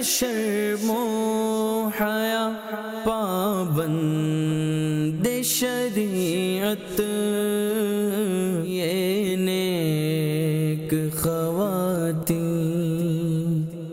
شرم و حیا پابند شریعت یہ نیک خواتین.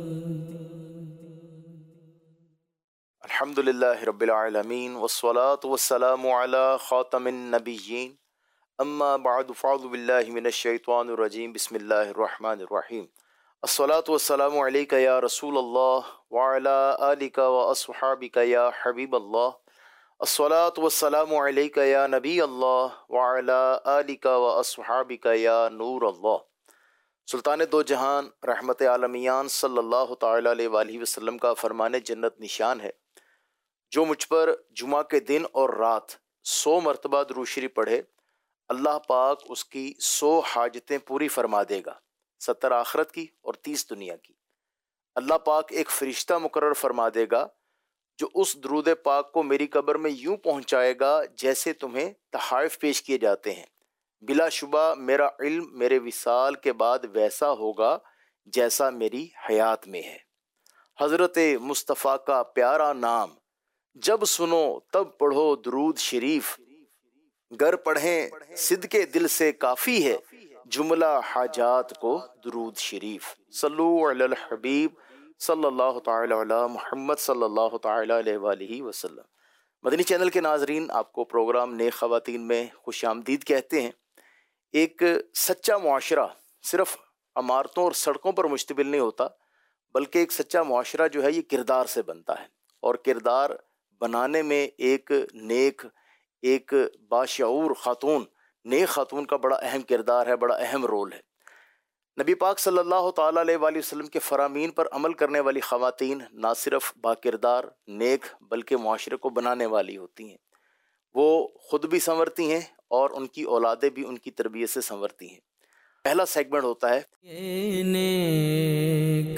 الحمدللہ رب العالمین والصلاة والسلام علی خاتم النبیین اما بعد فاعوذ باللہ من الشیطان الرجیم بسم اللہ الرحمن الرحیم. الصلاة والسلام علیک یا رسول اللہ وعلی آلک واصحابک یا حبیب اللہ. الصلاة والسلام علیک یا نبی اللہ وعلی آلک واصحابک یا نور اللہ. سلطان دو جہان رحمت عالمیان صلی اللہ تعالی علیہ وآلہ وسلم کا فرمان جنت نشان ہے، جو مجھ پر جمعہ کے دن اور رات 100 مرتبہ درود شریف پڑھے اللہ پاک اس کی 100 حاجتیں پوری فرما دے گا، 70 آخرت کی اور 30 دنیا کی. اللہ پاک ایک فرشتہ مقرر فرما دے گا جو اس درود پاک کو میری قبر میں یوں پہنچائے گا جیسے تمہیں تحائف پیش کیے جاتے ہیں. بلا شبہ میرا علم میرے وصال کے بعد ویسا ہوگا جیسا میری حیات میں ہے. حضرت مصطفیٰ کا پیارا نام جب سنو تب پڑھو درود شریف، گر پڑھیں صدقے دل سے کافی ہے جملہ حاجات کو درود شریف. صلو علی الحبیب صلی اللہ تعالی علی محمد صلی اللہ تعالی علیہ وآلہ وسلم. مدنی چینل کے ناظرین، آپ کو پروگرام نیک خواتین میں خوش آمدید کہتے ہیں. ایک سچا معاشرہ صرف عمارتوں اور سڑکوں پر مشتمل نہیں ہوتا، بلکہ ایک سچا معاشرہ جو ہے یہ کردار سے بنتا ہے، اور کردار بنانے میں ایک نیک، ایک باشعور خاتون، نیک خاتون کا بڑا اہم کردار ہے، بڑا اہم رول ہے. نبی پاک صلی اللہ تعالیٰ علیہ وآلہ وسلم کے فرامین پر عمل کرنے والی خواتین نہ صرف باکردار نیک بلکہ معاشرے کو بنانے والی ہوتی ہیں. وہ خود بھی سنورتی ہیں اور ان کی اولادیں بھی ان کی تربیت سے سنورتی ہیں. پہلا سیگمنٹ ہوتا ہے یہ نیک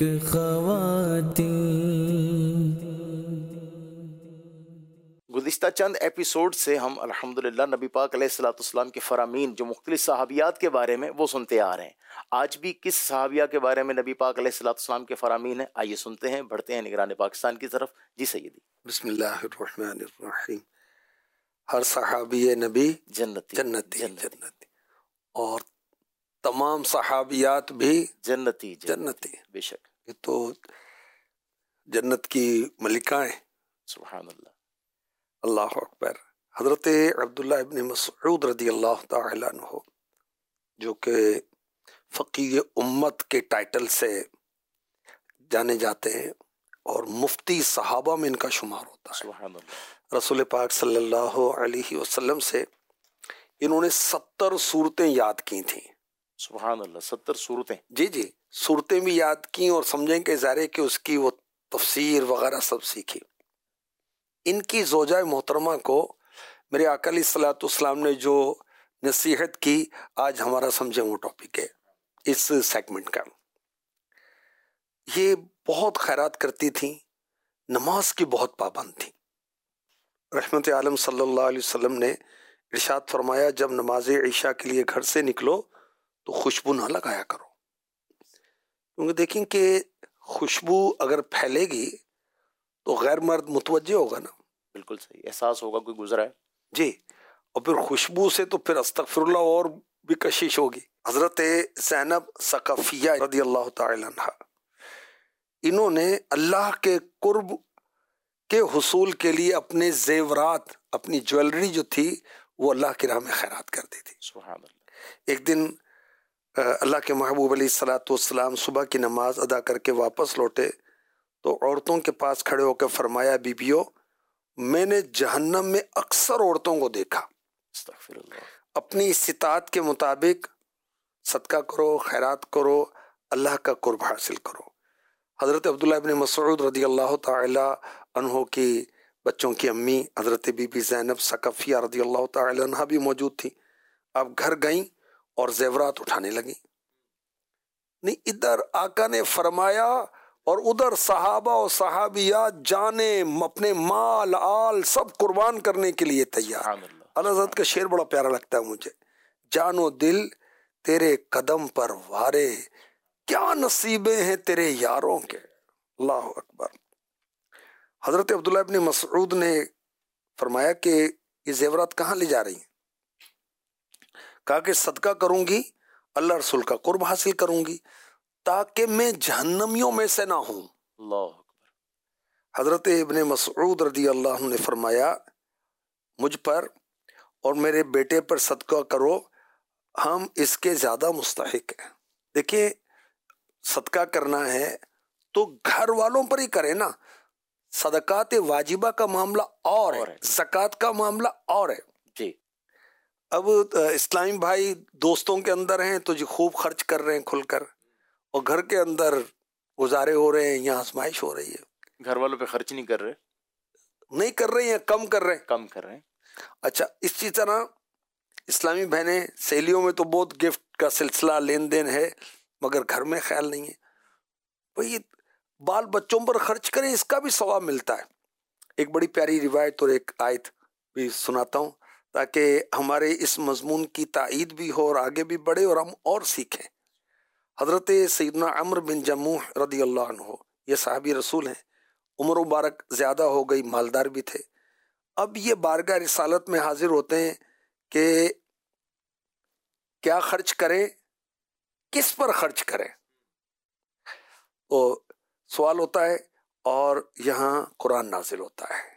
خواتین. گزشتہ چند ایپیسوڈ سے ہم الحمدللہ نبی پاک علیہ الصلوۃ والسلام کے فرامین جو مختلف صحابیات کے بارے میں وہ سنتے آ رہے ہیں. آج بھی کس صحابیہ کے بارے میں نبی پاک علیہ الصلوۃ والسلام کے فرامین ہیں، آئیے سنتے ہیں، بڑھتے ہیں نگران پاکستان کی طرف. جی سیدی. بسم اللہ الرحمن الرحیم. ہر صحابی نبی جنتی جنتی جنتی اور تمام صحابیات بھی جنتی جنتی. بے شک. یہ تو جنت کی ملکہ ہیں. سبحان اللہ. اللہ اکبر. حضرت عبداللہ ابن مسعود رضی اللہ تعالی عنہ جو کہ فقیہ امت کے ٹائٹل سے جانے جاتے ہیں اور مفتی صحابہ میں ان کا شمار ہوتا ہے. سبحان اللہ. رسول پاک صلی اللہ علیہ وسلم سے انہوں نے 70 صورتیں یاد کی تھیں. سبحان اللہ. 70 صورتیں. جی صورتیں بھی یاد کی اور سمجھیں کہ ظاہر ہے کہ اس کی وہ تفسیر وغیرہ سب سیکھی. ان کی زوجہ محترمہ کو میرے آقا علیہ الصلوۃ والسلام نے جو نصیحت کی، آج ہمارا سمجھیں وہ ٹاپک ہے اس سیگمنٹ کا. یہ بہت خیرات کرتی تھیں، نماز کی بہت پابند تھیں. رحمت عالم صلی اللہ علیہ وسلم نے ارشاد فرمایا جب نماز عشاء کے لیے گھر سے نکلو تو خوشبو نہ لگایا کرو، کیونکہ دیکھیں کہ خوشبو اگر پھیلے گی تو غیر مرد متوجہ ہوگا نا. بالکل صحیح، احساس ہوگا کوئی گزرا ہے. جی. اور پھر خوشبو سے تو پھر استغفر اللہ اور بھی کشش ہوگی. حضرت زینب ثقفیہ رضی اللہ تعالی عنہ، انہوں نے اللہ کے قرب کے حصول کے لیے اپنے زیورات، اپنی جویلری جو تھی وہ اللہ کی راہ میں خیرات کر دی تھی. سبحان اللہ. ایک دن اللہ کے محبوب علیہ الصلوۃ والسلام صبح کی نماز ادا کر کے واپس لوٹے تو عورتوں کے پاس کھڑے ہو کے فرمایا بیبیوں، میں نے جہنم میں اکثر عورتوں کو دیکھا، استغفر اللہ. اپنی استطاعت کے مطابق صدقہ کرو، خیرات کرو، اللہ کا قرب حاصل کرو. حضرت عبداللہ ابن مسعود رضی اللہ تعالی عنہ کی بچوں کی امی حضرت بی بی زینب ثقفیہ رضی اللہ تعالی عنہ بھی موجود تھی. اب گھر گئیں اور زیورات اٹھانے لگیں. نہیں، ادھر آقا نے فرمایا اور ادھر صحابہ و صحابیات جانے اپنے مال آل سب قربان کرنے کے لیے تیار. اللہ حضرت کا شعر بڑا پیارا لگتا ہے مجھے. جان و دل تیرے قدم پر وارے، کیا نصیبیں ہیں تیرے یاروں کے. اللہ اکبر۔ حضرت عبداللہ ابن مسعود نے فرمایا کہ یہ زیورات کہاں لے جا رہی ہیں؟ کہا کہ صدقہ کروں گی، اللہ رسول کا قرب حاصل کروں گی، تاکہ میں جہنمیوں میں سے نہ ہوں۔ اللہ اکبر۔ حضرت ابن مسعود رضی اللہ عنہ نے فرمایا مجھ پر اور میرے بیٹے پر صدقہ کرو، ہم اس کے زیادہ مستحق ہیں۔ دیکھیں صدقہ کرنا ہے تو گھر والوں پر ہی کرے نا، صدقات واجبہ کا معاملہ اور ہے، زکوٰۃ کا معاملہ اور ہے جی۔ اب اسلامی بھائی دوستوں کے اندر ہیں تو جی خوب خرچ کر رہے ہیں کھل کر، اور گھر کے اندر گزارے ہو رہے ہیں یا آزمائش ہو رہی ہے، گھر والوں پہ خرچ نہیں کر رہے ہیں کم کر رہے ہیں۔ کم کر رہے ہیں۔ اچھا اسی طرح اسلامی بہنیں سہیلیوں میں تو بہت گفٹ کا سلسلہ لین دین ہے، مگر گھر میں خیال نہیں ہے۔ بھئی بال بچوں پر خرچ کریں، اس کا بھی ثواب ملتا ہے۔ ایک بڑی پیاری روایت اور ایک آیت بھی سناتا ہوں تاکہ ہمارے اس مضمون کی تائید بھی ہو اور آگے بھی بڑھے اور ہم اور سیکھیں۔ حضرت سیدنا عمرو بن جموح رضی اللہ عنہ، یہ صحابی رسول ہیں، عمر مبارک زیادہ ہو گئی، مالدار بھی تھے۔ اب یہ بارگاہ رسالت میں حاضر ہوتے ہیں کہ کیا خرچ کریں، کس پر خرچ کریں، تو سوال ہوتا ہے اور یہاں قرآن نازل ہوتا ہے،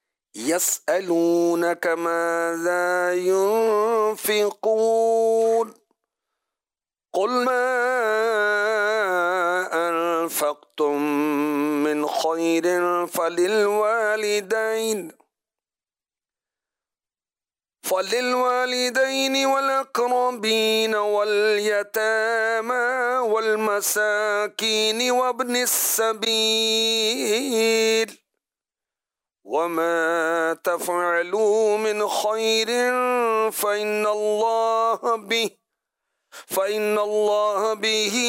یسألونک ماذا ينفقون قل ما انفقتم من خیر فللوالدین والاقربین والیتامى والمساکین وابن السبیل وما تفعلوا من خیر فإن اللہ به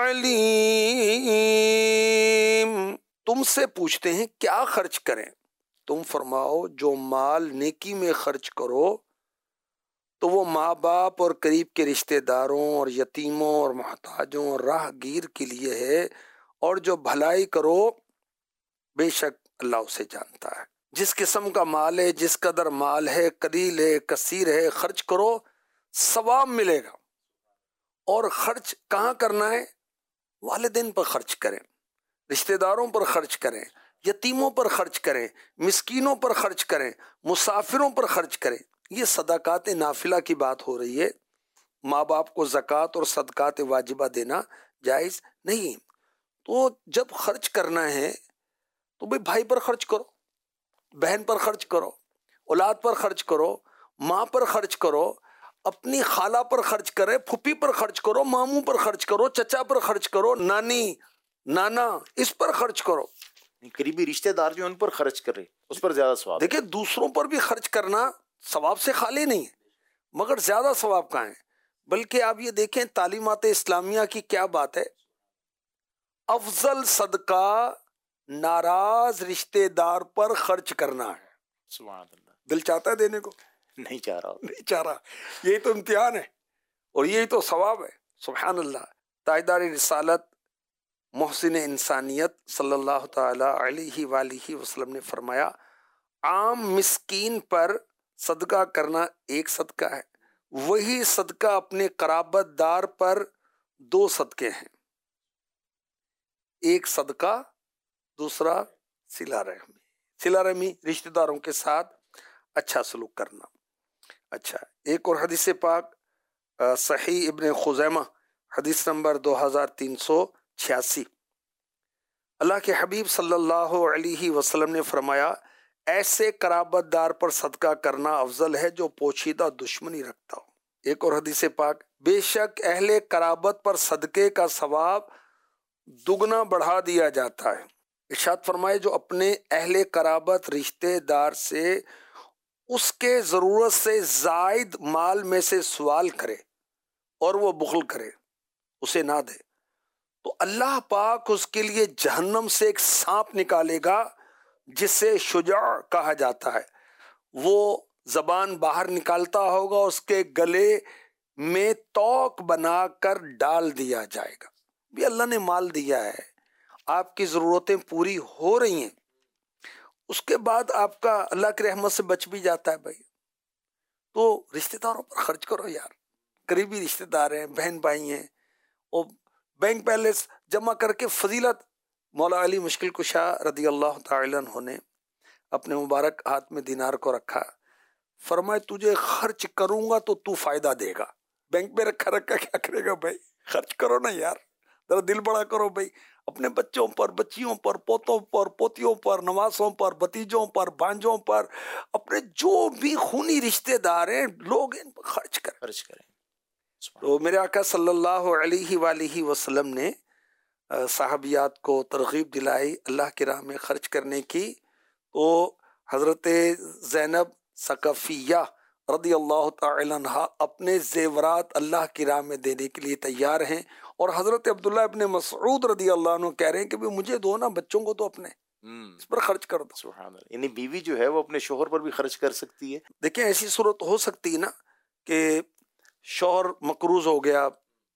علیم۔ تم سے پوچھتے ہیں کیا خرچ کریں، تم فرماؤ جو مال نیکی میں خرچ کرو تو وہ ماں باپ اور قریب کے رشتہ داروں اور یتیموں اور محتاجوں اور راہ گیر کے لیے ہے، اور جو بھلائی کرو بے شک اللہ اسے جانتا ہے۔ جس قسم کا مال ہے، جس قدر مال ہے، قلیل ہے کثیر ہے، خرچ کرو ثواب ملے گا۔ اور خرچ کہاں کرنا ہے؟ والدین پر خرچ کریں، رشتہ داروں پر خرچ کریں، یتیموں پر خرچ کریں، مسکینوں پر خرچ کریں، مسافروں پر خرچ کریں۔ یہ صدقات نافلہ کی بات ہو رہی ہے، ماں باپ کو زکوٰۃ اور صدقات واجبہ دینا جائز نہیں۔ تو جب خرچ کرنا ہے تو بھائی پر خرچ کرو، بہن پر خرچ کرو، اولاد پر خرچ کرو، ماں پر خرچ کرو، اپنی خالہ پر خرچ کرے، پھوپھی پر خرچ کرو، ماموں پر خرچ کرو، چچا پر خرچ کرو، نانی نانا اس پر خرچ کرو۔ قریبی رشتہ دار جو ان پر خرچ کر رہے اس پر زیادہ ثواب۔ دیکھیں دوسروں پر بھی خرچ کرنا ثواب سے خالی نہیں ہے، مگر زیادہ ثواب کہاں ہے؟ بلکہ آپ یہ دیکھیں تعلیمات اسلامیہ کی کیا بات ہے، افضل صدقہ ناراض رشتہ دار پر خرچ کرنا ہے۔ سبحان اللہ۔ دل چاہتا ہے دینے کو؟ نہیں چاہ رہا۔ یہی تو امتحان ہے اور یہی تو ثواب ہے۔ سبحان اللہ۔ تاجدار رسالت محسن انسانیت صلی اللہ تعالی علیہ وآلہ وسلم نے فرمایا عام مسکین پر صدقہ کرنا ایک صدقہ ہے، وہی صدقہ اپنے قرابت دار پر دو صدقے ہیں، ایک صدقہ دوسرا صلہ رحمی۔ صلہ رحمی رشتہ داروں کے ساتھ اچھا سلوک کرنا۔ اچھا ایک اور حدیث پاک صحیح ابن خزیمہ حدیث نمبر 2386، اللہ کے حبیب صلی اللہ علیہ وسلم نے فرمایا ایسے قرابت دار پر صدقہ کرنا افضل ہے جو پوشیدہ دشمنی رکھتا ہو۔ ایک اور حدیث پاک بے شک اہل قرابت پر صدقے کا ثواب دگنا بڑھا دیا جاتا ہے۔ ارشاد فرمائے جو اپنے اہل قرابت رشتہ دار سے اس کے ضرورت سے زائد مال میں سے سوال کرے اور وہ بخل کرے، اسے نہ دے، تو اللہ پاک اس کے لیے جہنم سے ایک سانپ نکالے گا جسے شجاع کہا جاتا ہے، وہ زبان باہر نکالتا ہوگا، اس کے گلے میں توق بنا کر ڈال دیا جائے گا۔ بھی اللہ نے مال دیا ہے، آپ کی ضرورتیں پوری ہو رہی ہیں، اس کے بعد آپ کا اللہ کی رحمت سے بچ بھی جاتا ہے بھائی، تو رشتہ داروں پر خرچ کرو یار، قریبی رشتہ دار ہیں، بہن بھائی ہیں، اور بینک بیلنس جمع کر کے فضیلت مولا علی مشکل کشا رضی اللہ تعالی عنہ نے اپنے مبارک ہاتھ میں دینار کو رکھا، فرمائے تجھے خرچ کروں گا تو تو فائدہ دے گا، بینک میں رکھا کیا کرے گا بھائی، خرچ کرو نا یار، ذرا دل بڑا کرو بھائی، اپنے بچوں پر، بچیوں پر، پوتوں پر، پوتیوں پر، نواسوں پر، بھتیجوں پر، بھانجوں پر، اپنے جو بھی خونی رشتہ دار ہیں لوگ ان پر خرچ کریں۔ تو میرے آقا صلی اللہ علیہ وآلہ وسلم نے صحابیات کو ترغیب دلائی اللہ کی راہ میں خرچ کرنے کی، تو حضرت زینب ثقفیہ رضی اللہ تعالی عنہ اپنے زیورات اللہ کی راہ میں دینے کے لیے تیار ہیں، اور حضرت عبداللہ ابن مسعود رضی اللہ عنہ کہہ رہے ہیں کہ بھی مجھے دو نا، بچوں کو تو اپنے اس پر خرچ کر دو۔ سبحان اللہ، یعنی بیوی جو ہے وہ اپنے شوہر پر بھی خرچ کر سکتی ہے۔ دیکھیں ایسی صورت ہو سکتی ہے نا کہ شوہر مقروض ہو گیا،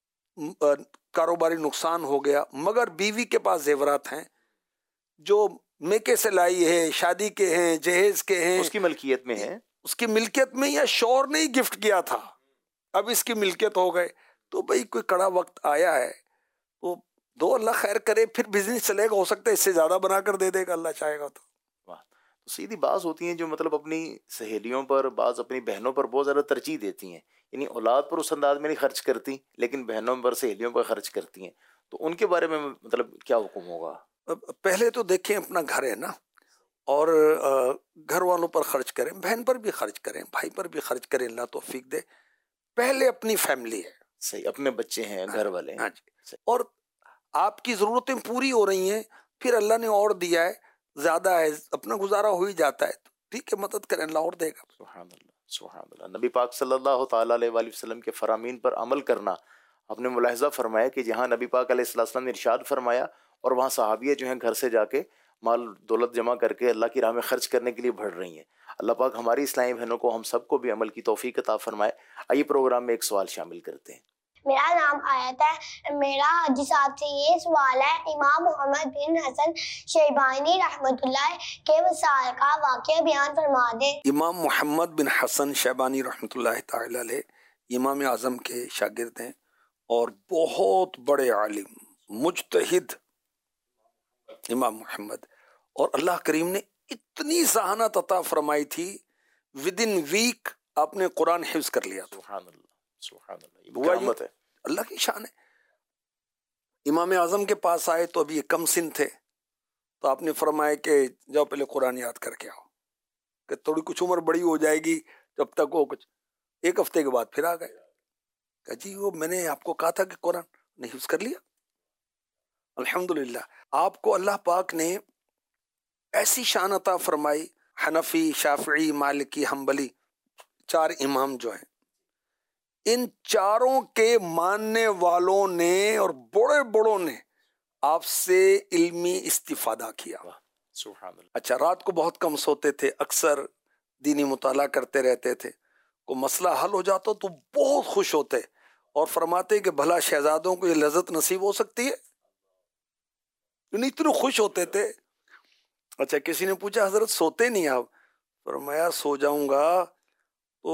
کاروباری نقصان ہو گیا، مگر بیوی کے پاس زیورات ہیں جو میکے سے لائی ہے، شادی کے ہیں، جہیز کے ہیں، اس کی ملکیت میں ہے، اس کی ملکیت میں، یا شوہر نے ہی گفٹ کیا تھا اب اس کی ملکیت ہو گئے، تو بھئی کوئی کڑا وقت آیا ہے تو دو، اللہ خیر کرے، پھر بزنس چلے گا، ہو سکتا ہے اس سے زیادہ بنا کر دے دے گا اللہ چاہے گا تو۔ تو سیدھی بعض ہوتی ہیں جو مطلب اپنی سہیلیوں پر، بعض اپنی بہنوں پر بہت زیادہ ترجیح دیتی ہیں، یعنی اولاد پر اس انداز میں نہیں خرچ کرتی لیکن بہنوں پر، سہیلیوں پر خرچ کرتی ہیں، تو ان کے بارے میں مطلب کیا حکم ہوگا؟ پہلے تو دیکھیں اپنا گھر ہے نا، اور گھر والوں پر خرچ کریں، بہن پر بھی خرچ کریں، بھائی پر بھی خرچ کریں، اللہ توفیق دے، پہلے اپنی فیملی ہے، صحیح، اپنے بچے ہیں، گھر والے ہیں، ہاں جی، اور آپ کی ضرورتیں پوری ہو رہی ہیں، پھر اللہ نے اور دیا ہے، زیادہ ہے، اپنا گزارا ہو ہی جاتا ہے، تو ٹھیک ہے، مدد کریں، اللہ اور دے گا۔ سبحان اللہ، سبحان اللہ۔ نبی پاک صلی اللہ تعالیٰ علیہ وآلہ وسلم کے فرامین پر عمل کرنا، آپ نے ملاحظہ فرمایا کہ جہاں نبی پاک علیہ السلام نے ارشاد فرمایا اور وہاں صحابیہ جو ہیں گھر سے جا کے مال دولت جمع کر کے اللہ کی راہ میں خرچ کرنے کے لیے بڑھ رہی ہیں۔ اللہ پاک ہماری اسلامی بہنوں کو، ہم سب کو بھی عمل کی توفیق عطا فرمائے۔ آئیے پروگرام میں ایک سوال شامل کرتے ہیں۔ میرا نام آیت ہے، میرا جس آپ سے یہ سوال ہے، امام محمد بن حسن شیبانی رحمۃ اللہ کے وصال کا واقعہ بیان فرما دیں۔ امام محمد بن حسن شیبانی رحمۃ اللہ تعالی علیہ امام اعظم کے شاگرد ہیں اور بہت بڑے عالم، مجتہد امام محمد، اور اللہ کریم نے اتنی ذہانت عطا فرمائی تھی، ود ان ویک آپ نے قرآن حفظ کر لیا تھا۔ سبحان اللہ، سبحان اللہ، یہ کرامت ہے، اللہ کی شان ہے۔ امام اعظم کے پاس آئے تو ابھی یہ کم سن تھے، تو آپ نے فرمایا کہ جاؤ پہلے قرآن یاد کر کے آؤ، کہ تھوڑی کچھ عمر بڑی ہو جائے گی، جب تک وہ کچھ، ایک ہفتے کے بعد پھر آ گئے، کہ جی وہ میں نے آپ کو کہا تھا کہ قرآن نے حفظ کر لیا۔ الحمدللہ آپ کو اللہ پاک نے ایسی شان عطا فرمائی، حنفی، شافعی، مالکی، حنبلی، چار امام جو ہیں، ان چاروں کے ماننے والوں نے اور بڑے بڑوں نے آپ سے علمی استفادہ کیا۔ سبحان اللہ۔ اچھا، رات کو بہت کم سوتے تھے، اکثر دینی مطالعہ کرتے رہتے تھے، کوئی مسئلہ حل ہو جاتا تو بہت خوش ہوتے اور فرماتے کہ بھلا شہزادوں کو یہ لذت نصیب ہو سکتی ہے، یعنی اتنے خوش ہوتے تھے۔ اچھا، کسی نے پوچھا حضرت سوتے نہیں آپ؟ فرمایا سو جاؤں گا تو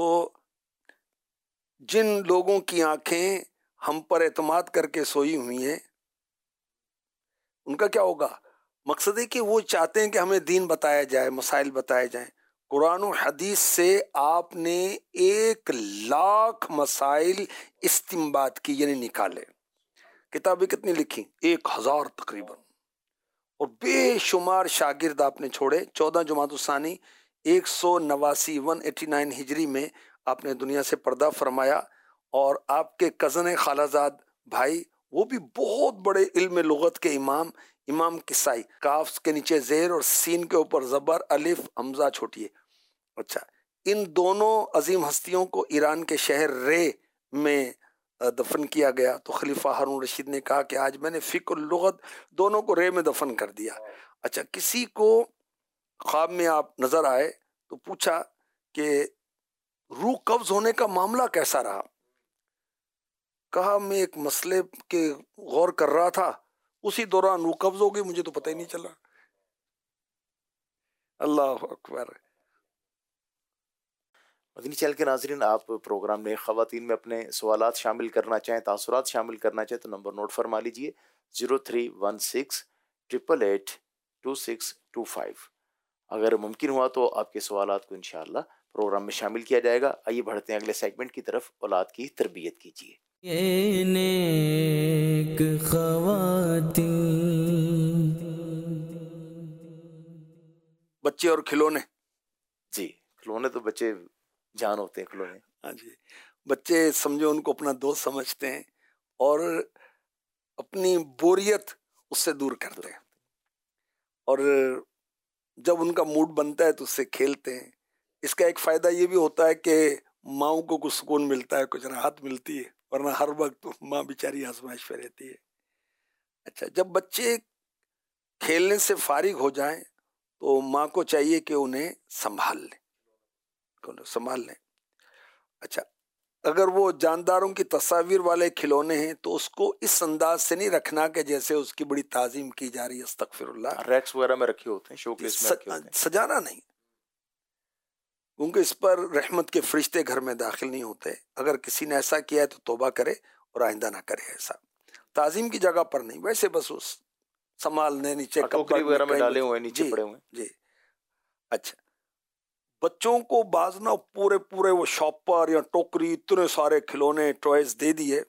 جن لوگوں کی آنکھیں ہم پر اعتماد کر کے سوئی ہوئی ہیں ان کا کیا ہوگا؟ مقصد ہے کہ وہ چاہتے ہیں کہ ہمیں دین بتایا جائے، مسائل بتائے جائیں۔ قرآن و حدیث سے آپ نے 1,00,000 مسائل استنباط کی، یعنی نکالے۔ کتابیں کتنی لکھی؟ 1,000 تقریباً، اور بے شمار شاگرد آپ نے چھوڑے۔ 14 جمادی الثانی 189 ہجری میں آپ نے دنیا سے پردہ فرمایا، اور آپ کے کزن خالہ زاد بھائی، وہ بھی بہت بڑے علم لغت کے امام کسائی، کاف کے نیچے زیر اور سین کے اوپر زبر، الف حمزہ چھوٹی ہے۔ اچھا، ان دونوں عظیم ہستیوں کو ایران کے شہر رے میں دفن کیا گیا، تو خلیفہ ہارون رشید نے کہا کہ آج میں نے فقہ اور لغت دونوں کو رے میں دفن کر دیا۔ اچھا، کسی کو خواب میں آپ نظر آئے تو پوچھا کہ روح قبض ہونے کا معاملہ کیسا رہا؟ کہا میں ایک مسئلے کے غور کر رہا تھا، اسی دوران روح قبض ہو گئی، مجھے تو پتہ ہی نہیں چلا. اللہ اکبر. مدنی چینل کے ناظرین، آپ پروگرام میں خواتین میں اپنے سوالات شامل کرنا چاہیں، تاثرات شامل کرنا چاہیں تو نمبر نوٹ فرما لیجئے 0316882625. اگر ممکن ہوا تو آپ کے سوالات کو انشاءاللہ پروگرام میں شامل کیا جائے گا. آئیے بڑھتے ہیں اگلے سیگمنٹ کی طرف. اولاد کی تربیت کیجیے. یہ نیک خواتین. بچے اور کھلونے. جی، کھلونے تو بچے جان ہوتے ہیں کھلونے. ہاں جی، بچے سمجھو ان کو اپنا دوست سمجھتے ہیں اور اپنی بوریت اس سے دور کرتے ہیں، اور جب ان کا موڈ بنتا ہے تو اس سے کھیلتے ہیں. اس کا ایک فائدہ یہ بھی ہوتا ہے کہ ماؤں کو کچھ سکون ملتا ہے، کچھ راحت ملتی ہے، ورنہ ہر وقت ماں بیچاری آزمائش پہ رہتی ہے. اچھا، جب بچے کھیلنے سے فارغ ہو جائیں تو ماں کو چاہیے کہ انہیں سنبھال لیں. اچھا، اگر وہ جانداروں کی تصاویر والے کھلونے ہیں تو اس کو اس انداز سے نہیں رکھنا کہ جیسے اس کی بڑی تعظیم کی جا رہی ہے. استغفر اللہ. ریکس وغیرہ میں رکھے ہوتے ہیں، شو کیس میں رکھے ہوتے ہیں. سجانا نہیں، کیونکہ اس پر رحمت کے فرشتے گھر میں داخل نہیں ہوتے. اگر کسی نے ایسا کیا ہے تو توبہ کرے اور آئندہ نہ کرے. ایسا تعظیم کی جگہ پر نہیں، ویسے بس اس سنبھالنے، نیچے ٹوکری وغیرہ میں ڈالے ہوئے ہیں، نیچے پڑے ہوئے ہیں. جی. اچھا، بچوں کو بعض نہ پورے وہ شاپ پر یا ٹوکری اتنے سارے کھلونے ٹوائز دے دیے،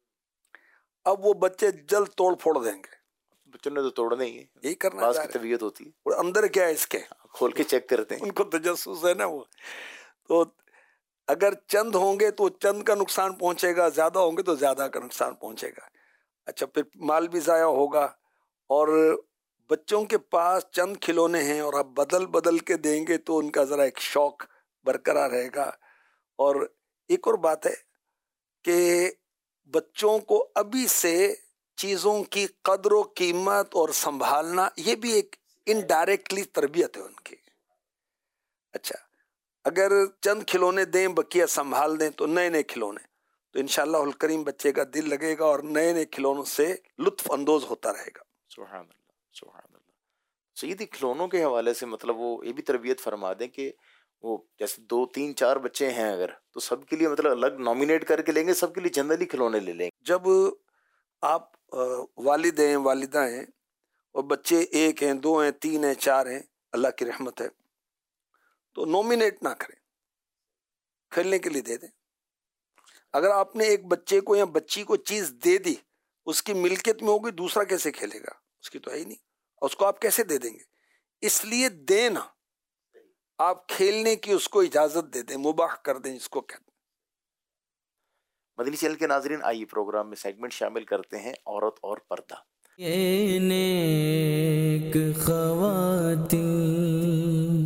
اب وہ بچے جلد توڑ پھوڑ دیں گے. بچوں نے تو توڑنا ہی ہے، یہی کرنا بعض چاہ کی رہے طبیعت ہوتی ہے، ہیں. اور اندر کیا ہے اس کے، کھول کے چیک کرتے ہیں. ان کو تجسس ہے نا وہ. تو اگر چند ہوں گے تو چند کا نقصان پہنچے گا، زیادہ ہوں گے تو زیادہ کا نقصان پہنچے گا. اچھا، پھر مال بھی ضائع ہوگا. اور بچوں کے پاس چند کھلونے ہیں اور آپ بدل کے دیں گے تو ان کا ذرا ایک شوق برقرار رہے گا. اور ایک اور بات ہے کہ بچوں کو ابھی سے چیزوں کی قدر و قیمت اور سنبھالنا، یہ بھی ایک انڈائریکٹلی تربیت ہے ان کی. اچھا، اگر چند کھلونے دیں، بقیہ سنبھال دیں تو نئے کھلونے، تو انشاءاللہ الکریم بچے کا دل لگے گا اور نئے کھلونوں سے لطف اندوز ہوتا رہے گا. سبحان اللہ، سبحان اللہ. سیدھی کھلونوں کے حوالے سے مطلب وہ یہ بھی تربیت فرما دیں کہ وہ جیسے 2 3 4 بچے ہیں اگر، تو سب کے لیے مطلب الگ نامینیٹ کر کے لیں گے، سب کے لیے جنرلی کھلونے لے لیں گے. جب آپ والد ہیں، والدہ ہیں، اور بچے 1 ہیں، 2 ہیں، 3 ہیں، 4 ہیں، اللہ کی رحمت ہے، تو نامینیٹ نہ کریں، کھیلنے کے لیے دے دیں. اگر آپ نے ایک بچے کو یا بچی کو چیز دے دی، اس کی ملکیت میں ہوگی، دوسرا کیسے کھیلے گا؟ اس کی تو ہے ہی نہیں، اور اس کو آپ کیسے دے دیں گے؟ اس لیے دینا، آپ کھیلنے کی اس کو اجازت دے دیں، مباح کر دیں جس کو کہتے ہیں. مدنی چینل کے ناظرین، آئیے پروگرام میں سیگمنٹ شامل کرتے ہیں عورت اور پردہ. یہ نیک خواتین.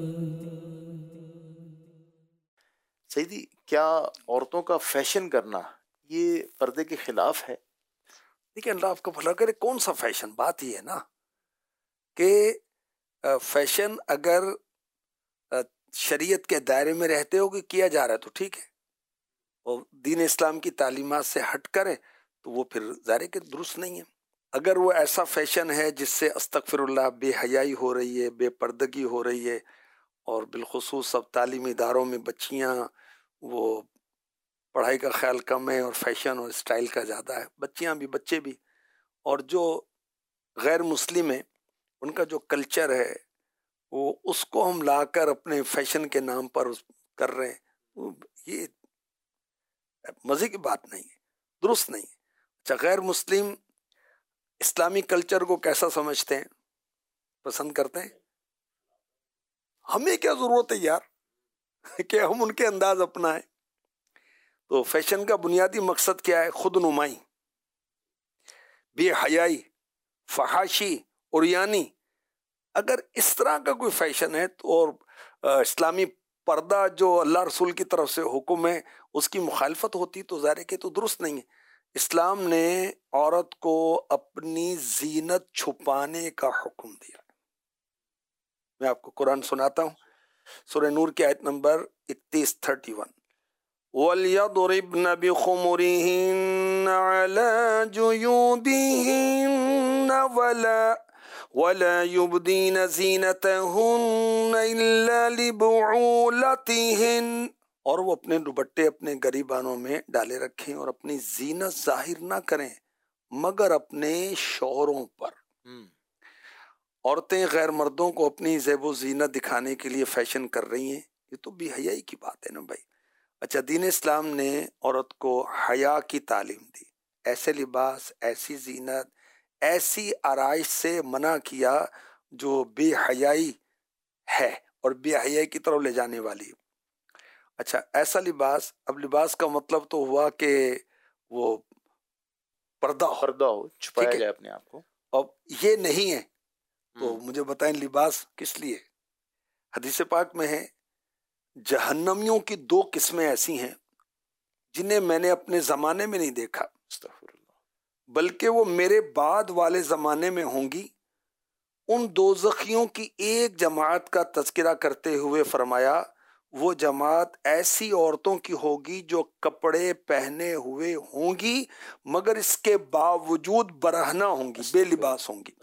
سیدی، کیا عورتوں کا فیشن کرنا یہ پردے کے خلاف ہے؟ دیکھیں، اللہ آپ کو بھلا کرے، کون سا فیشن؟ بات یہ ہے نا کہ فیشن اگر شریعت کے دائرے میں رہتے ہو کہ کیا جا رہا ہے تو ٹھیک ہے، اور دین اسلام کی تعلیمات سے ہٹ کرے تو وہ پھر ظاہر کہ درست نہیں ہے. اگر وہ ایسا فیشن ہے جس سے استغفر اللہ بے حیائی ہو رہی ہے، بے پردگی ہو رہی ہے، اور بالخصوص اب تعلیمی اداروں میں بچیاں، وہ پڑھائی کا خیال کم ہے اور فیشن اور اسٹائل کا زیادہ ہے، بچیاں بھی بچے بھی. اور جو غیر مسلم ہیں ان کا جو کلچر ہے وہ اس کو ہم لا کر اپنے فیشن کے نام پر کر رہے ہیں، یہ مزے کی بات نہیں ہے، درست نہیں ہے. اچھا، غیر مسلم اسلامی کلچر کو کیسا سمجھتے ہیں، پسند کرتے ہیں؟ ہمیں کیا ضرورت ہے یار کہ ہم ان کے انداز اپنائیں؟ تو فیشن کا بنیادی مقصد کیا ہے؟ خود نمائی، بے حیائی، فحاشی، عریانی. اگر اس طرح کا کوئی فیشن ہے تو، اور اسلامی پردہ جو اللہ رسول کی طرف سے حکم ہے اس کی مخالفت ہوتی تو ظاہر ہے کہ تو درست نہیں ہے. اسلام نے عورت کو اپنی زینت چھپانے کا حکم دیا. میں آپ کو قرآن سناتا ہوں، سورہ نور کی آیت نمبر 31-31. وَلْيَضْرِبْنَ بِخُمُرِهِنَّ عَلَى جُيُوبِهِنَّ وَلَا يُبْدِينَ زِينَتَهُنَّ إِلَّا لِبُعُولَتِهِنَّ، اور وہ اپنے دوپٹے اپنے گریبانوں میں ڈالے رکھیں اور اپنی زینت ظاہر نہ کریں مگر اپنے شوہروں پر۔ عورتیں غیر مردوں کو اپنی زیب و زینت دکھانے کے لیے فیشن کر رہی ہیں، یہ تو بے حیائی کی بات ہے نا بھائی۔ اچھا، دین اسلام نے عورت کو حیا کی تعلیم دی، ایسے لباس، ایسی زینت، ایسی آرائش سے منع کیا جو بے حیائی ہے اور بے حیائی کی طرف لے جانے والی ہے۔ اچھا، ایسا لباس، اب لباس کا مطلب تو ہوا کہ وہ پردہ ہو، چھپایا جائے اپنے آپ کو۔ اب یہ نہیں ہے تو مجھے بتائیں لباس کس لیے؟ حدیث پاک میں ہے جہنمیوں کی 2 قسمیں ایسی ہیں جنہیں میں نے اپنے زمانے میں نہیں دیکھا، بلکہ وہ میرے بعد والے زمانے میں ہوں گی۔ ان دوزخیوں کی ایک جماعت کا تذکرہ کرتے ہوئے فرمایا وہ جماعت ایسی عورتوں کی ہوگی جو کپڑے پہنے ہوئے ہوں گی مگر اس کے باوجود برہنہ ہوں گی، بے لباس ہوں گی،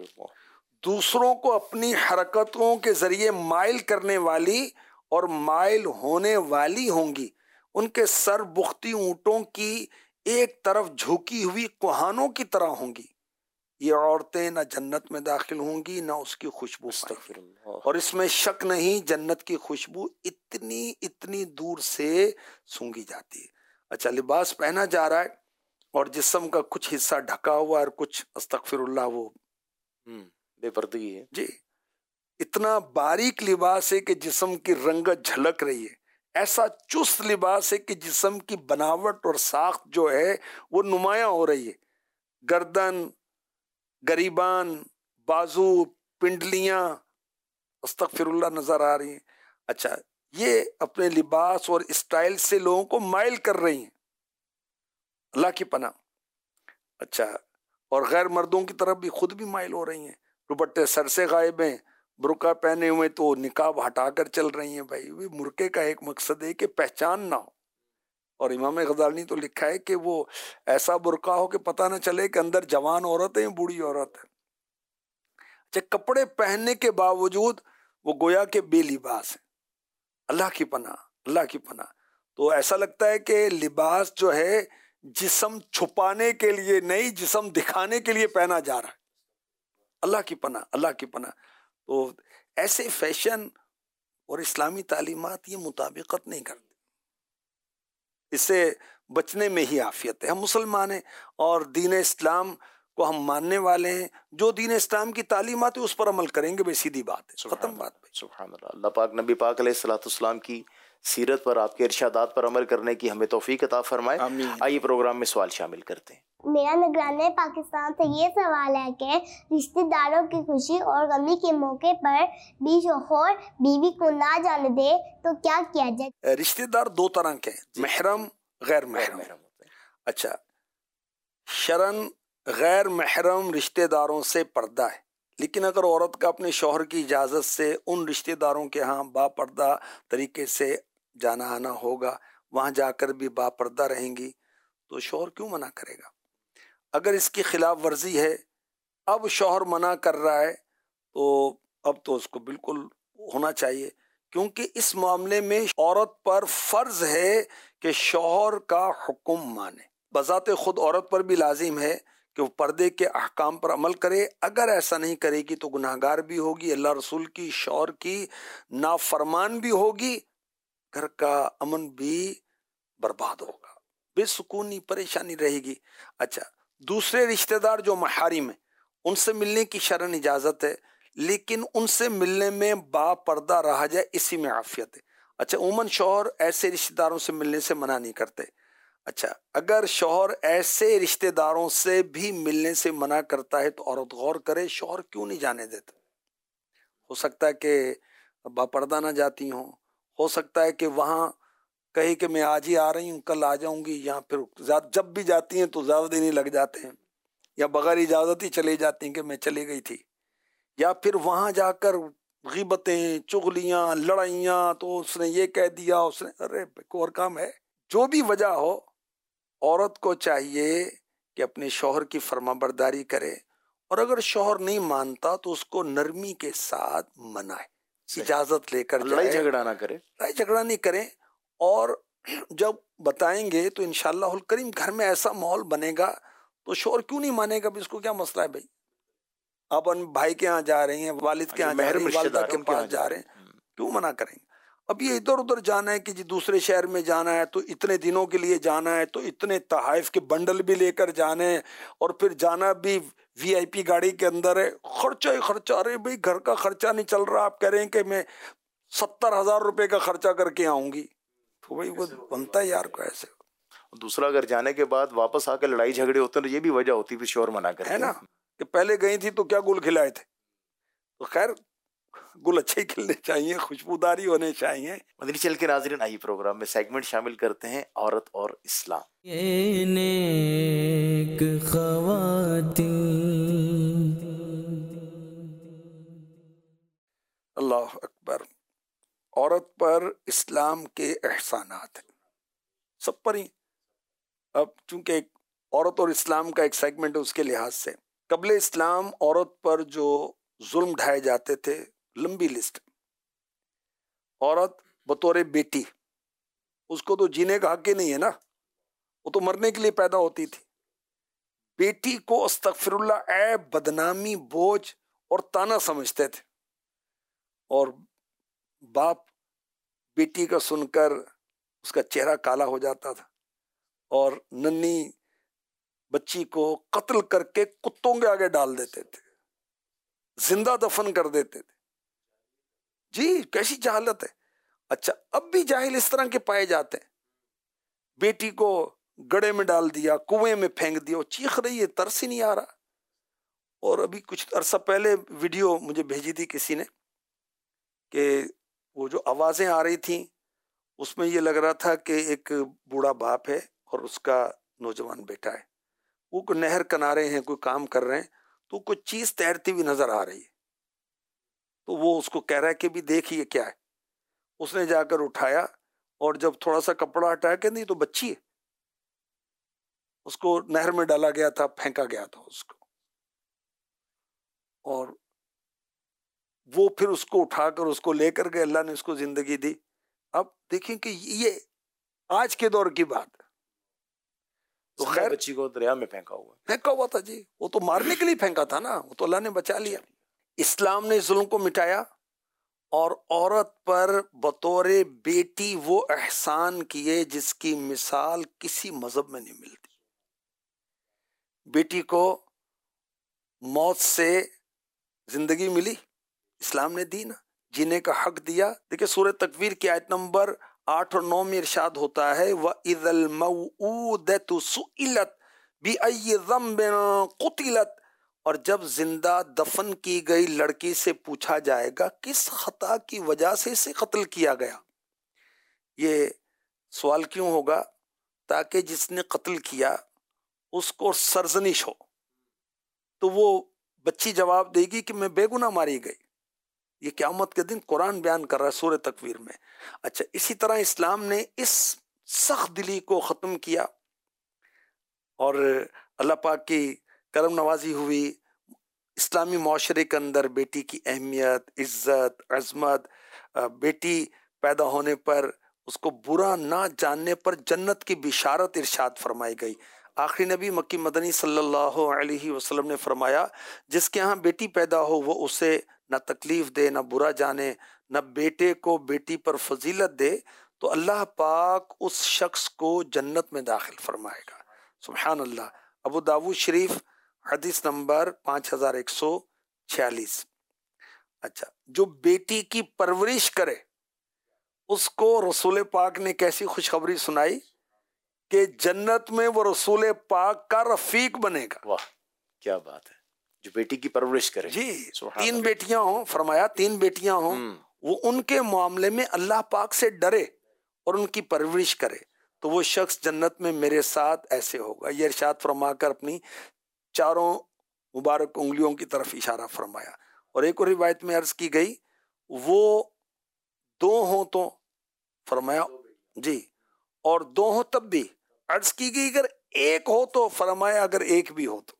دوسروں کو اپنی حرکتوں کے ذریعے مائل کرنے والی اور مائل ہونے والی ہوں گی، ان کے سر بختی اونٹوں کی ایک طرف جھکی ہوئی کوہانوں کی طرح ہوں گی۔ یہ عورتیں نہ جنت میں داخل ہوں گی نہ اس کی خوشبو پائیں گی، اور اس میں شک نہیں جنت کی خوشبو اتنی دور سے سونگھی جاتی ہے۔ اچھا، لباس پہنا جا رہا ہے اور جسم کا کچھ حصہ ڈھکا ہوا ہے اور کچھ استغفر اللہ وہ بے پردگی ہے جی، اتنا باریک لباس ہے کہ جسم کی رنگت جھلک رہی ہے، ایسا چست لباس ہے کہ جسم کی بناوٹ اور ساخت جو ہے وہ نمایاں ہو رہی ہے، گردن، گریبان، بازو، پنڈلیاں استغفر اللہ نظر آ رہی ہیں۔ اچھا، یہ اپنے لباس اور اسٹائل سے لوگوں کو مائل کر رہی ہیں، اللہ کی پناہ۔ اچھا، اور غیر مردوں کی طرف بھی خود بھی مائل ہو رہی ہیں، دوپٹے سر سے غائب ہیں، برقع پہنے ہوئے تو نقاب ہٹا کر چل رہی ہیں۔ بھائی برقعے کا ایک مقصد ہے کہ پہچان نہ ہو، اور امام غزالی نے تو لکھا ہے کہ وہ ایسا برقع ہو کہ پتہ نہ چلے کہ اندر جوان عورت ہے یا بوڑھی عورت ہے۔ اچھا، کپڑے پہننے کے باوجود وہ گویا کہ بے لباس ہے، اللہ کی پناہ، اللہ کی پناہ۔ تو ایسا لگتا ہے کہ لباس جو ہے جسم چھپانے کے لیے نہیں، جسم دکھانے کے لیے پہنا جا رہا ہے، اللہ کی پناہ، اللہ کی پناہ۔ تو ایسے فیشن اور اسلامی تعلیمات یہ مطابقت نہیں کرتے، اس سے بچنے میں ہی عافیت ہے۔ ہم مسلمان ہیں اور دین اسلام کو ہم ماننے والے ہیں، جو دین اسلام کی تعلیمات ہے اس پر عمل کریں گے، بے سیدھی بات ہے، ختم بات بھائی۔ سبحان اللہ۔ اللہ پاک نبی پاک علیہ الصلوۃ والسلام کی سیرت پر، آپ کے ارشادات پر عمل کرنے کی ہمیں توفیق عطا فرمائے۔ آمین۔ آئیے پروگرام میں سوال شامل کرتے ہیں۔ میرا نگران پاکستان سے یہ سوال ہے کہ رشتہ داروں کی خوشی اور غمی کے موقع پر بھی شوہر بیوی کو نہ جانے دے تو کیا کیا جائے؟ رشتہ دار 2 طرح کے ہیں، محرم، غیر محرم۔ اچھا، شرعاً غیر محرم رشتہ داروں سے پردہ ہے، لیکن اگر عورت کا اپنے شوہر کی اجازت سے ان رشتہ داروں کے ہاں با پردہ طریقے سے جانا آنا ہوگا، وہاں جا کر بھی با پردہ رہیں گی، تو شوہر کیوں منع کرے گا؟ اگر اس کی خلاف ورزی ہے، اب شوہر منع کر رہا ہے، تو اب تو اس کو بالکل ہونا چاہیے، کیونکہ اس معاملے میں عورت پر فرض ہے کہ شوہر کا حکم مانے۔ بذات خود عورت پر بھی لازم ہے کہ وہ پردے کے احکام پر عمل کرے، اگر ایسا نہیں کرے گی تو گناہگار بھی ہوگی، اللہ رسول کی، شوہر کی نافرمان بھی ہوگی، گھر کا امن بھی برباد ہوگا، بے سکونی، پریشانی رہے گی۔ اچھا، دوسرے رشتہ دار جو محارم ہیں ان سے ملنے کی شرعاً اجازت ہے، لیکن ان سے ملنے میں با پردہ رہا جائے، اسی میں عافیت ہے۔ اچھا، عموماً شوہر ایسے رشتہ داروں سے ملنے سے منع نہیں کرتے۔ اچھا، اگر شوہر ایسے رشتہ داروں سے بھی ملنے سے منع کرتا ہے تو عورت غور کرے شوہر کیوں نہیں جانے دیتا۔ ہو سکتا ہے کہ با پردہ نہ جاتی ہوں، ہو سکتا ہے کہ وہاں کہے کہ میں آج ہی آ رہی ہوں، کل آ جاؤں گی، یا پھر جب بھی جاتی ہیں تو زیادہ دن ہی لگ جاتے ہیں، یا بغیر اجازت ہی چلی جاتی ہیں کہ میں چلی گئی تھی، یا پھر وہاں جا کر غیبتیں، چغلیاں، لڑائیاں، تو اس نے یہ کہہ دیا، اس نے، ارے کوئی اور کام ہے، جو بھی وجہ ہو، عورت کو چاہیے کہ اپنے شوہر کی فرما برداری کرے، اور اگر شوہر نہیں مانتا تو اس کو نرمی کے ساتھ منائے، اجازت لے کر لڑائی جائے، جھگڑا نہ کرے. لڑائی جھگڑا نہیں کریں. اور جب بتائیں گے تو انشاءاللہ الکریم گھر میں ایسا ماحول بنے گا تو شوہر کیوں نہیں مانے گا؟ بھی اس کو کیا مسئلہ ہے بھائی، آپ بھائی کے ہاں جا رہے ہیں، والد کے ہاں جا رہے ہیں، والدہ کے پاس جا رہے ہیں، کیوں منع کریں گے؟ اب یہ ادھر ادھر جانا ہے کہ جی دوسرے شہر میں جانا ہے تو اتنے دنوں کے لیے جانا ہے، تو اتنے تحائف کے بنڈل بھی لے کر جانے ہیں، اور پھر جانا بھی وی آئی پی گاڑی کے اندر ہے، خرچہ ہی خرچہ. ارے بھائی گھر کا خرچہ نہیں چل رہا، آپ کہہ رہے ہیں کہ میں 70,000 روپے کا خرچہ کر کے آؤں گی، تو بھائی وہ بنتا ہے یار کو ایسے. دوسرا اگر جانے کے بعد واپس آ کے لڑائی جھگڑے ہوتے ہیں تو یہ بھی وجہ ہوتی ہے پھر شوہر منع کرتے ہے ہیں نا کہ پہلے گئی تھی تو کیا گل کھلائے تھے. تو خیر گل اچھے ہی کھلنے چاہیے، خوشبوداری ہونے چاہیے. مدنی چل کے ناظرین، آئیے پروگرام میں سیگمنٹ شامل کرتے ہیں عورت اور اسلام. یہ نیک خواتین. اللہ اکبر. عورت پر اسلام کے احسانات ہیں سب پر ہی. اب چونکہ ایک عورت اور اسلام کا ایک سیگمنٹ ہے، اس کے لحاظ سے قبل اسلام عورت پر جو ظلم ڈھائے جاتے تھے، لمبی لسٹ. عورت بطور بیٹی، اس کو تو جینے کا حق ہی نہیں ہے نا، وہ تو مرنے کے لیے پیدا ہوتی تھی. بیٹی کو استغفر اللہ عیب، بدنامی، بوجھ اور تانا سمجھتے تھے، اور باپ بیٹی کا سن کر اس کا چہرہ کالا ہو جاتا تھا، اور ننھی بچی کو قتل کر کے کتوں کے آگے ڈال دیتے تھے، زندہ دفن کر دیتے تھے. جی کیسی جہالت ہے. اچھا اب بھی جاہل اس طرح کے پائے جاتے ہیں. بیٹی کو گڑھے میں ڈال دیا، کنویں میں پھینک دیا، چیخ رہی ہے، ترس ہی نہیں آ رہا. اور ابھی کچھ عرصہ پہلے ویڈیو مجھے بھیجی تھی کسی نے کہ وہ جو آوازیں آ رہی تھیں اس میں یہ لگ رہا تھا کہ ایک بوڑھا باپ ہے اور اس کا نوجوان بیٹا ہے، وہ کوئی نہر کنارے ہیں، کوئی کام کر رہے ہیں، تو کوئی چیز تیرتی ہوئی نظر آ رہی ہے. تو وہ اس کو کہہ رہا ہے کہ بھی دیکھیے کیا ہے. اس نے جا کر اٹھایا، اور جب تھوڑا سا کپڑا ہٹایا کہ نہیں تو بچی ہے، اس کو نہر میں ڈالا گیا تھا، پھینکا گیا تھا اس کو. اور وہ پھر اس کو اٹھا کر اس کو لے کر گئے، اللہ نے اس کو زندگی دی. اب دیکھیں کہ یہ آج کے دور کی بات ہے. تو خیر بچی کو دریا میں پھینکا ہوا تھا جی، وہ تو مارنے کے لیے پھینکا تھا نا، وہ تو اللہ نے بچا لیا. اسلام نے ظلم کو مٹایا اور عورت پر بطور بیٹی وہ احسان کیے جس کی مثال کسی مذہب میں نہیں ملتی. بیٹی کو موت سے زندگی ملی، اسلام نے دی نا، جینے کا حق دیا. دیکھیں سورہ تکویر کی آیت نمبر 8 اور 9 میں ارشاد ہوتا ہے وَإِذَا الْمَوْءُودَةُ سُئِلَتْ بِأَيِّ ذَنبٍ قُتِلَتْ، اور جب زندہ دفن کی گئی لڑکی سے پوچھا جائے گا کس خطا کی وجہ سے اسے قتل کیا گیا. یہ سوال کیوں ہوگا؟ تاکہ جس نے قتل کیا اس کو سرزنش ہو، تو وہ بچی جواب دے گی کہ میں بے گناہ ماری گئی. یہ قیامت کے دن قرآن بیان کر رہا ہے سورہ تکویر میں. اچھا اسی طرح اسلام نے اس سخت دلی کو ختم کیا، اور اللہ پاک کی کرم نوازی ہوئی. اسلامی معاشرے کے اندر بیٹی کی اہمیت، عزت، عظمت، بیٹی پیدا ہونے پر اس کو برا نہ جاننے پر جنت کی بشارت ارشاد فرمائی گئی. آخری نبی مکی مدنی صلی اللہ علیہ وسلم نے فرمایا جس کے ہاں بیٹی پیدا ہو وہ اسے نہ تکلیف دے، نہ برا جانے، نہ بیٹے کو بیٹی پر فضیلت دے، تو اللہ پاک اس شخص کو جنت میں داخل فرمائے گا. سبحان اللہ. ابو داؤد شریف حدیث نمبر 5146. اچھا جو بیٹی کی پرورش کرے اس کو رسول پاک نے کیسی خوشخبری سنائی کہ جنت میں وہ رسول پاک کا رفیق بنے گا. واہ کیا بات ہے. جو بیٹی کی پرورش کرے جی 3 بیٹیاں ہوں، فرمایا 3 بیٹیاں ہوں، وہ ان کے معاملے میں اللہ پاک سے ڈرے اور ان کی پرورش کرے تو وہ شخص جنت میں میرے ساتھ ایسے ہوگا. یہ ارشاد فرما کر اپنی 4 مبارک انگلیوں کی طرف اشارہ فرمایا. اور ایک اور روایت میں عرض کی گئی وہ 2 ہوں تو فرمایا جی اور 2 ہوں تب بھی. عرض کی گئی اگر ایک ہو تو فرمایا اگر ایک بھی ہو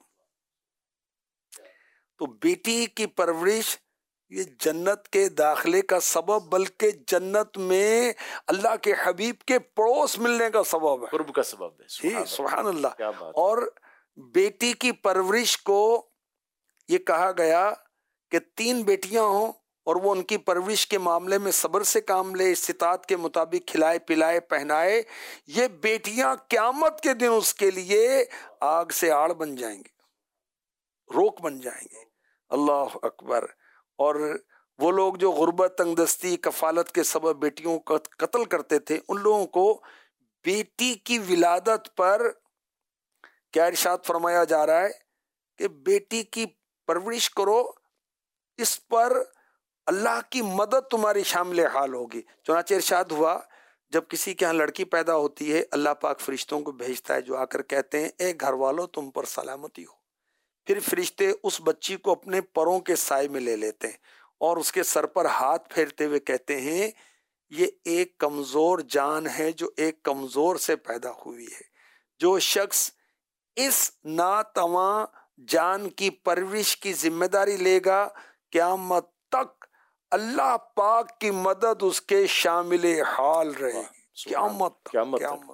تو بیٹی کی پرورش یہ جنت کے داخلے کا سبب بلکہ جنت میں اللہ کے حبیب کے پڑوس ملنے کا سبب ہے, قرب کا سبب ہے. سبحان اللہ. کیا بات. اور بیٹی کی پرورش کو یہ کہا گیا کہ 3 بیٹیاں ہوں اور وہ ان کی پرورش کے معاملے میں صبر سے کام لے, استطاعت کے مطابق کھلائے پلائے پہنائے. یہ بیٹیاں قیامت کے دن اس کے لیے آگ سے آڑ بن جائیں گے, روک بن جائیں گے. اللہ اکبر. اور وہ لوگ جو غربت, تنگ دستی, کفالت کے سبب بیٹیوں کو قتل کرتے تھے, ان لوگوں کو بیٹی کی ولادت پر کیا ارشاد فرمایا جا رہا ہے کہ بیٹی کی پرورش کرو, اس پر اللہ کی مدد تمہاری شامل حال ہوگی. چنانچہ ارشاد ہوا جب کسی کے ہاں لڑکی پیدا ہوتی ہے اللہ پاک فرشتوں کو بھیجتا ہے جو آ کر کہتے ہیں اے گھر والوں تم پر سلامتی ہو. پھر فرشتے اس بچی کو اپنے پروں کے سائے میں لے لیتے ہیں اور اس کے سر پر ہاتھ پھیرتے ہوئے کہتے ہیں یہ ایک کمزور جان ہے جو ایک کمزور سے پیدا ہوئی ہے. جو شخص اس ناتواں جان کی پرورش کی ذمہ داری لے گا قیامت تک اللہ پاک کی مدد اس کے شامل حال رہے گی. قیامت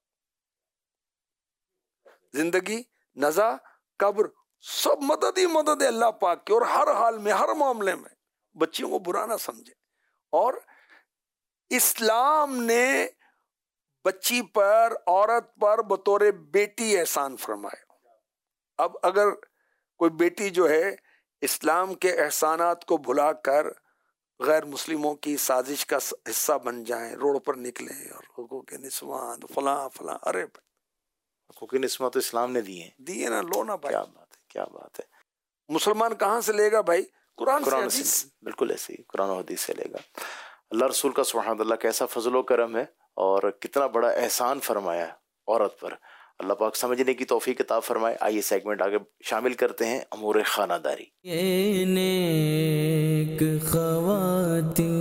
زندگی نزا قبر سب مدد ہی مدد ہے اللہ پاک کی, اور ہر حال میں ہر معاملے میں. بچیوں کو برا نہ سمجھے. اور اسلام نے بچی پر, عورت پر بطور بیٹی احسان فرمایا. اب اگر کوئی بیٹی جو ہے اسلام کے احسانات کو بھلا کر غیر مسلموں کی سازش کا حصہ بن جائیں, روڈ پر نکلیں اور حقوق نسوان فلاں فلاں, ارے حقوق نسوان تو اسلام نے دیے نا, لو نا بھائی. کیا بات ہے, کیا بات ہے. مسلمان کہاں سے لے گا بھائی؟ قرآن سے. بالکل ایسے ہی قرآن و حدیث سے لے گا. اللہ رسول کا سبحان اللہ کیسا فضل و کرم ہے اور کتنا بڑا احسان فرمایا ہے عورت پر. اللہ پاک سمجھنے کی توفیق عطا فرمائے. آئیے سیگمنٹ آگے شامل کرتے ہیں امور خانہ داری. یہ نیک خواتین.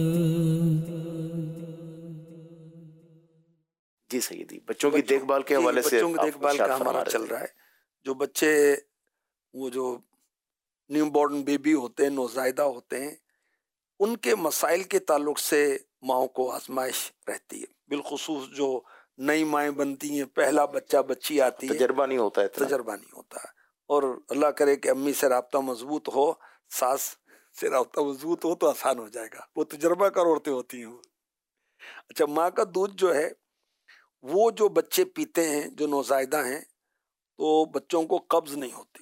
جی سیدی, بچوں کی دیکھ بھال کے حوالے سے بچوں کی دیکھ بھال کا ہمارا چل رہا ہے. جو بچے وہ جو نیو بورن بیبی ہوتے ہیں, نوزائیدہ ہوتے ہیں, ان کے مسائل کے تعلق سے ماؤں کو آزمائش رہتی ہے, بالخصوص جو نئی مائیں بنتی ہیں, پہلا بچہ بچی آتی ہے, تجربہ نہیں ہوتا ہے. اور اللہ کرے کہ امی سے رابطہ مضبوط ہو, ساس سے رابطہ مضبوط ہو تو آسان ہو جائے گا. وہ تجربہ کار عورتیں ہوتی ہیں. اچھا, ماں کا دودھ جو ہے وہ جو بچے پیتے ہیں جو نوزائیدہ ہیں تو بچوں کو قبض نہیں ہوتی.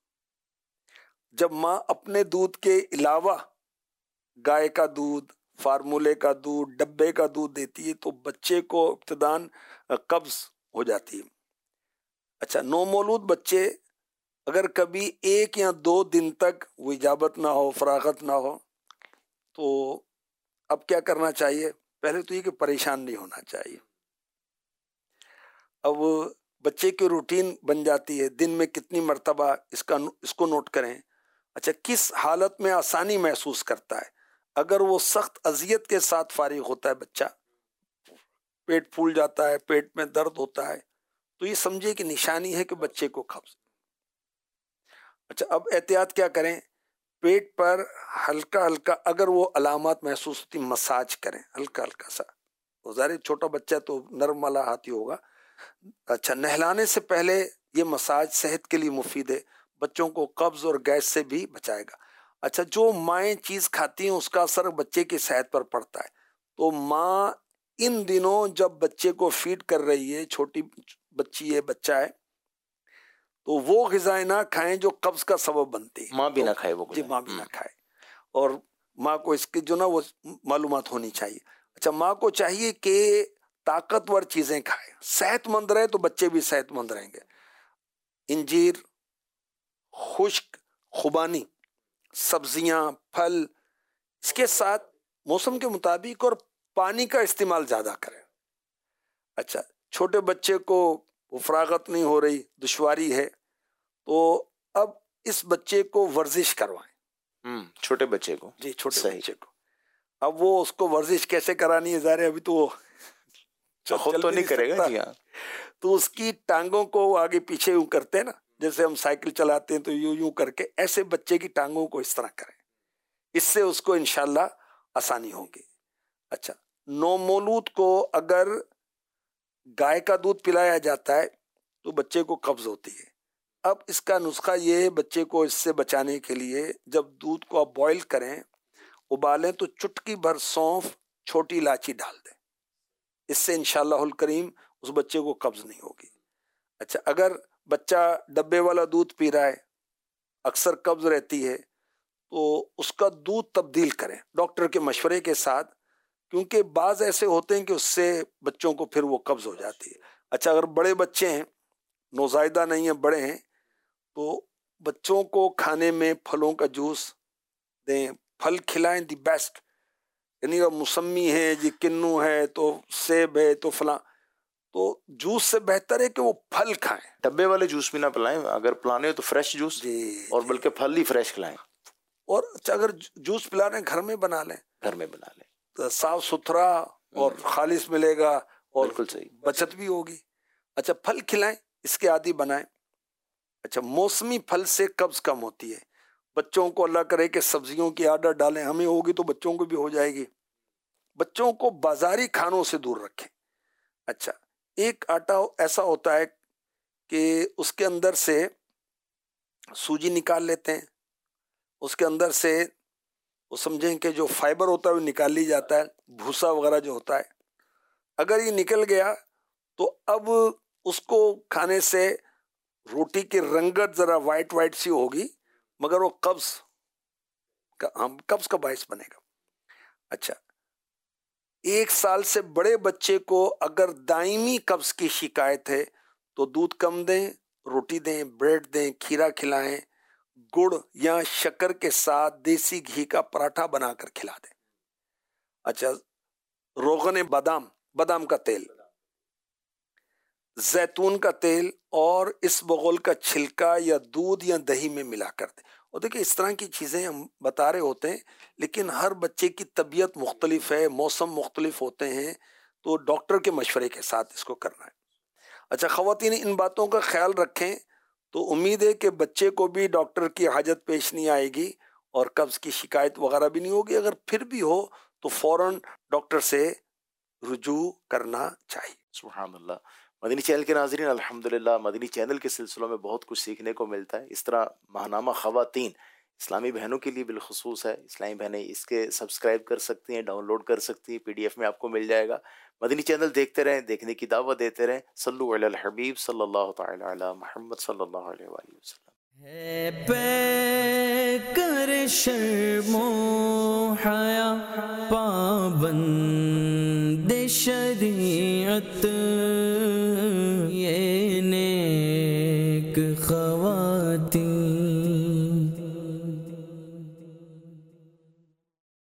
جب ماں اپنے دودھ کے علاوہ گائے کا دودھ, فارمولے کا دودھ, ڈبے کا دودھ دیتی ہے تو بچے کو ابتداً قبض ہو جاتی ہے. اچھا, نومولود بچے اگر کبھی 1 یا 2 دن تک وہ اجابت نہ ہو, فراغت نہ ہو, تو اب کیا کرنا چاہیے؟ پہلے تو یہ کہ پریشان نہیں ہونا چاہیے. اب بچے کی روٹین بن جاتی ہے, دن میں کتنی مرتبہ اس کو نوٹ کریں. اچھا, کس حالت میں آسانی محسوس کرتا ہے؟ اگر وہ سخت اذیت کے ساتھ فارغ ہوتا ہے بچہ, پیٹ پھول جاتا ہے, پیٹ میں درد ہوتا ہے, تو یہ سمجھے کہ نشانی ہے کہ بچے کو قبض. اچھا, اب احتیاط کیا کریں؟ پیٹ پر ہلکا ہلکا اگر وہ علامات محسوس ہوتی مساج کریں, ہلکا ہلکا سا. ظاہر چھوٹا بچہ تو نرم والا ہاتھی ہوگا. اچھا, نہلانے سے پہلے یہ مساج صحت کے لیے مفید ہے, بچوں کو قبض اور گیس سے بھی بچائے گا. اچھا, جو مائیں چیز کھاتی ہیں اس کا اثر بچے کی صحت پر پڑتا ہے, تو ماں ان دنوں جب بچے کو فیڈ کر رہی ہے, چھوٹی بچی ہے, بچہ ہے, تو وہ غذائیں نہ کھائیں جو قبض کا سبب بنتی ہے. ماں بھی نہ کھائے وہ. جی, ماں بھی نہ کھائے, اور ماں کو اس کی جو نا وہ معلومات ہونی چاہیے. اچھا, ماں کو چاہیے کہ طاقتور چیزیں کھائے, صحت مند رہے تو بچے بھی صحت مند رہیں گے. انجیر, خشک خوبانی, سبزیاں, پھل, اس کے ساتھ موسم کے مطابق اور پانی کا استعمال زیادہ کریں. اچھا, چھوٹے بچے کو وہ فراغت نہیں ہو رہی, دشواری ہے, تو اب اس بچے کو ورزش کروائیں. چھوٹے بچے کو, جی, چھوٹے بچے کو. اب وہ اس کو ورزش کیسے کرانی ہے, ظاہر ہے ابھی تو وہ خود تو نہیں کرے گا. جی ہاں. تو اس کی ٹانگوں کو آگے پیچھے یوں کرتے ہیں نا, جیسے ہم سائیکل چلاتے ہیں تو یوں یوں کر کے, ایسے بچے کی ٹانگوں کو اس طرح کریں, اس سے اس کو انشاءاللہ آسانی ہوگی. اچھا, نومولود کو اگر گائے کا دودھ پلایا جاتا ہے تو بچے کو قبض ہوتی ہے. اب اس کا نسخہ یہ ہے بچے کو اس سے بچانے کے لیے, جب دودھ کو آپ بوائل کریں, ابالیں, تو چٹکی بھر سونف, چھوٹی الائچی ڈال دیں. اس سے انشاءاللہ الکریم اس بچے کو قبض نہیں ہوگی. اچھا, اگر بچہ ڈبے والا دودھ پی رہا ہے, اکثر قبض رہتی ہے, تو اس کا دودھ تبدیل کریں ڈاکٹر کے مشورے کے ساتھ, کیونکہ بعض ایسے ہوتے ہیں کہ اس سے بچوں کو پھر وہ قبض ہو جاتی ہے. اچھا, اگر بڑے بچے ہیں, نوزائیدہ نہیں ہیں, بڑے ہیں, تو بچوں کو کھانے میں پھلوں کا جوس دیں, پھل کھلائیں دی بیسٹ, یعنی موسمی ہے جی, کنو ہے, تو سیب ہے, تو فلاں, تو جوس سے بہتر ہے کہ وہ پھل کھائیں. ڈبے والے جوس بھی نہ پلائیں, اگر پلانے ہو تو فریش جوس, اور بلکہ پھل ہی فریش کھلائیں. اور اچھا, اگر جوس پلانا ہے گھر میں بنا لیں, گھر میں بنا لیں, تو صاف ستھرا اور خالص ملے گا, اور بالکل صحیح, بچت بھی ہوگی. اچھا, پھل کھلائیں, اس کے عادی بنائیں. اچھا, موسمی پھل سے قبض کم ہوتی ہے. بچوں کو اللہ کرے کہ سبزیوں کی عادت ڈالیں, ہمیں ہوگی تو بچوں کو بھی ہو جائے گی. بچوں کو بازاری کھانوں سے دور رکھیں. اچھا, ایک آٹا ایسا ہوتا ہے کہ اس کے اندر سے سوجی نکال لیتے ہیں, اس کے اندر سے وہ سمجھیں کہ جو فائبر ہوتا ہے وہ نکال لی جاتا ہے, بھوسا وغیرہ جو ہوتا ہے. اگر یہ نکل گیا تو اب اس کو کھانے سے روٹی کی رنگت ذرا وائٹ وائٹ سی ہوگی, مگر وہ قبض کا باعث بنے گا. اچھا, 1 سال سے بڑے بچے کو اگر دائمی قبض کی شکایت ہے تو دودھ کم دیں, روٹی دیں, بریڈ دیں, کھیرا کھلائیں, گڑ یا شکر کے ساتھ دیسی گھی کا پراٹھا بنا کر کھلا دیں. اچھا, روغن بادام کا تیل, زیتون کا تیل اور اسبغول کا چھلکا یا دودھ یا دہی میں ملا کر دیں. اور دیکھیں, اس طرح کی چیزیں ہم بتا رہے ہوتے ہیں, لیکن ہر بچے کی طبیعت مختلف ہے, موسم مختلف ہوتے ہیں, تو ڈاکٹر کے مشورے کے ساتھ اس کو کرنا ہے. اچھا خواتین, ان باتوں کا خیال رکھیں تو امید ہے کہ بچے کو بھی ڈاکٹر کی حاجت پیش نہیں آئے گی اور قبض کی شکایت وغیرہ بھی نہیں ہوگی. اگر پھر بھی ہو تو فوراً ڈاکٹر سے رجوع کرنا چاہیے. سبحان اللہ. مدنی چینل کے ناظرین, الحمدللہ مدنی چینل کے سلسلوں میں بہت کچھ سیکھنے کو ملتا ہے. اس طرح ماہنامہ خواتین اسلامی بہنوں کے لیے بالخصوص ہے. اسلامی بہنیں اس کے سبسکرائب کر سکتی ہیں, ڈاؤن لوڈ کر سکتی ہیں, PDF میں آپ کو مل جائے گا. مدنی چینل دیکھتے رہیں, دیکھنے کی دعوت دیتے رہیں. صلو علی الحبیب صلی اللہ تعالی علی محمد صلی اللہ علیہ وآلہ وسلم. ہے پے کر شرم و حیا پابند شریعت